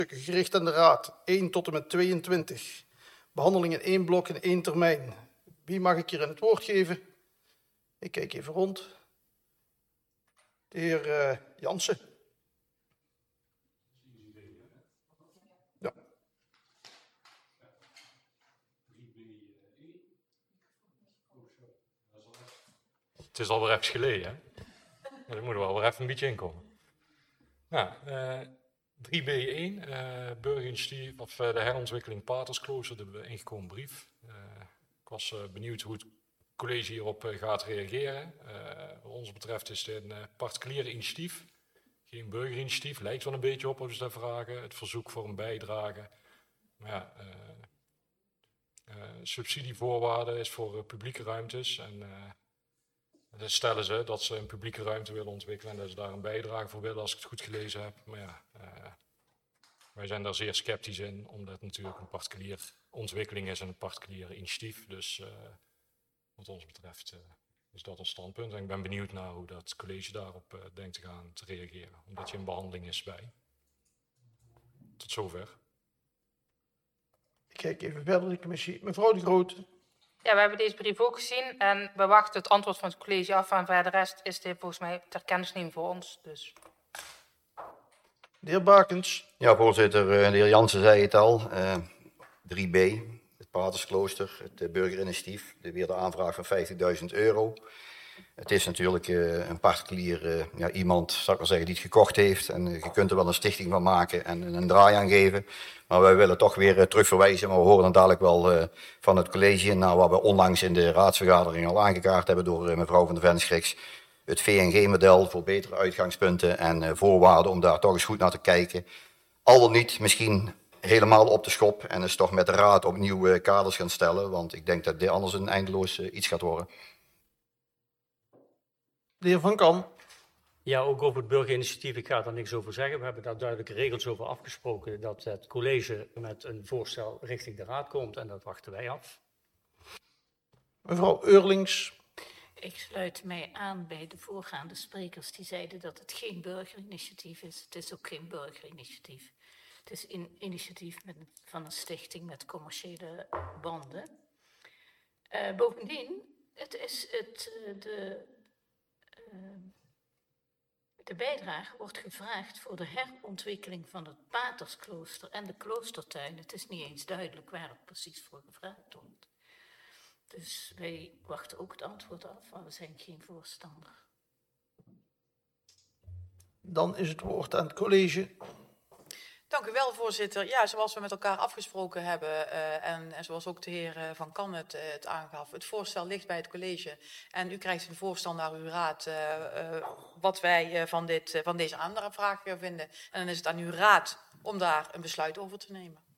gericht aan de Raad, 1 tot en met 22. Behandeling in 1 blok in 1 termijn. Wie mag ik hier in het woord geven? Ik kijk even rond. De heer Jansen. Ja. Het is alweer even geleden, hè? Maar er moet wel weer even een beetje inkomen. Nou, 3B1, burgerinitiatief of de herontwikkeling Patersklooster, de ingekomen brief. Ik was benieuwd hoe het college hierop gaat reageren. Wat ons betreft is het een particulier initiatief, geen burgerinitiatief. Lijkt wel een beetje op als we dat vragen. Het verzoek voor een bijdrage. Maar ja, subsidievoorwaarde is voor publieke ruimtes. En dan stellen ze dat ze een publieke ruimte willen ontwikkelen en dat ze daar een bijdrage voor willen, als ik het goed gelezen heb. Maar ja, wij zijn daar zeer sceptisch in, omdat het natuurlijk een particulier ontwikkeling is en een particulier initiatief. Dus wat ons betreft is dat een standpunt. En ik ben benieuwd naar hoe dat college daarop denkt te reageren, omdat je in behandeling is bij. Tot zover. Ik kijk even verder de commissie. Mevrouw De Groot. Ja, we hebben deze brief ook gezien en we wachten het antwoord van het college af. En voor de rest is dit volgens mij ter kennisneming voor ons. Dus. De heer Bakens. Ja, voorzitter. De heer Jansen zei het al. 3B, het Patersklooster, het burgerinitiatief. Weer de aanvraag van €50.000. Het is natuurlijk een particulier iemand, zal ik maar zeggen, die het gekocht heeft. En je kunt er wel een stichting van maken en een draai aan geven. Maar wij willen toch weer terugverwijzen. Maar we horen dan dadelijk wel van het college naar wat we onlangs in de raadsvergadering al aangekaart hebben door mevrouw van der Venschriks. Het VNG-model voor betere uitgangspunten en voorwaarden om daar toch eens goed naar te kijken. Al dan niet misschien helemaal op de schop en eens toch met de raad opnieuw kaders gaan stellen. Want ik denk dat dit anders een eindeloos iets gaat worden. De heer Van Kam. Ja, ook over het burgerinitiatief. Ik ga daar niks over zeggen. We hebben daar duidelijke regels over afgesproken dat het college met een voorstel richting de raad komt en dat wachten wij af. Mevrouw Eurlings. Ik sluit mij aan bij de voorgaande sprekers die zeiden dat het geen burgerinitiatief is. Het is ook geen burgerinitiatief. Het is een initiatief van een stichting met commerciële banden. Bovendien, het is de bijdrage wordt gevraagd voor de herontwikkeling van het Patersklooster en de kloostertuin. Het is niet eens duidelijk waar het precies voor gevraagd wordt. Dus wij wachten ook het antwoord af, maar we zijn geen voorstander. Dan is het woord aan het college. Dank u wel, voorzitter. Ja, zoals we met elkaar afgesproken hebben en zoals ook de heer Van Kan het aangaf, het voorstel ligt bij het college en u krijgt een voorstel naar uw raad wat wij van deze aanvraag vinden. En dan is het aan uw raad om daar een besluit over te nemen.